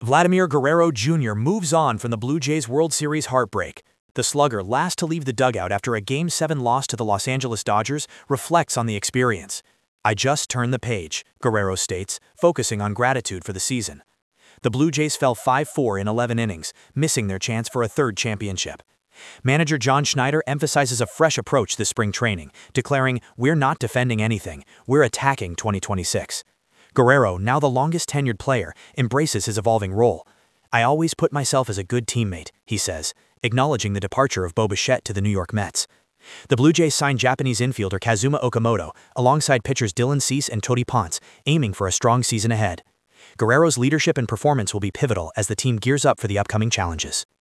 Vladimir Guerrero Jr. moves on from the Blue Jays World Series heartbreak. The slugger, last to leave the dugout after a Game 7 loss to the Los Angeles Dodgers, reflects on the experience. "I just turned the page," Guerrero states, focusing on gratitude for the season. The Blue Jays fell 5-4 in 11 innings, missing their chance for a third championship. Manager John Schneider emphasizes a fresh approach this spring training, declaring, "We're not defending anything, we're attacking 2026. Guerrero, now the longest-tenured player, embraces his evolving role. "I always put myself as a good teammate," he says, acknowledging the departure of Bo Bichette to the New York Mets. The Blue Jays signed Japanese infielder Kazuma Okamoto, alongside pitchers Dylan Cease and Tody Ponce, aiming for a strong season ahead. Guerrero's leadership and performance will be pivotal as the team gears up for the upcoming challenges.